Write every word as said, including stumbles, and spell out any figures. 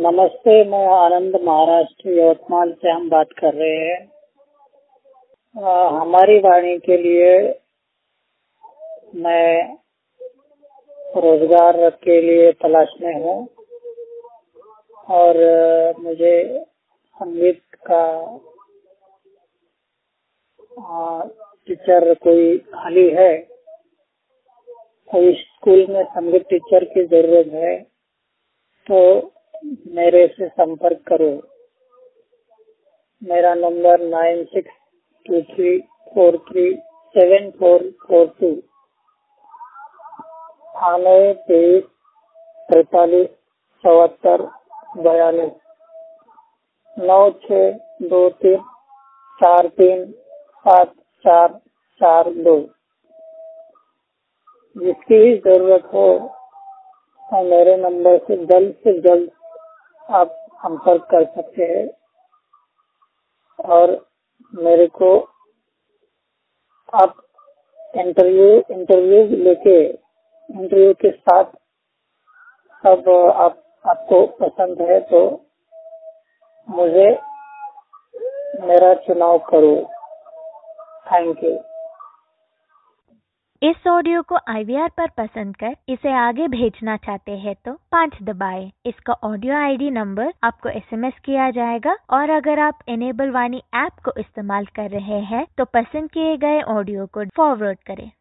नमस्ते, मैं आनंद महाराष्ट्र यवतमाल से हम बात कर रहे हैं। आ, हमारी वाणी के लिए मैं रोजगार के लिए तलाश में हूँ और मुझे संगीत का आ, टीचर कोई खाली है, कोई स्कूल में संगीत टीचर की जरूरत है तो मेरे से संपर्क करो। मेरा नंबर nine six two three four three seven four four two, थाने तेईस तैतालीस चौहत्तर बयालीस, नौ छः दो तीन चार तीन सात चार चार दो। जिसकी भी जरूरत हो तो मेरे नंबर से जल्द से जल्द आप संपर्क कर सकते हैं और मेरे को आप इंटरव्यू इंटरव्यू लेके इंटरव्यू के साथ अब आप आपको पसंद है तो मुझे मेरा चुनाव करो। Thank you. इस ऑडियो को आई वी आर पर पसंद कर इसे आगे भेजना चाहते हैं तो पाँच दबाएं। इसका ऑडियो आई डी नंबर आपको एस एम एस किया जाएगा और अगर आप इनेबल वाणी ऐप को इस्तेमाल कर रहे हैं तो पसंद किए गए ऑडियो को फॉरवर्ड करें।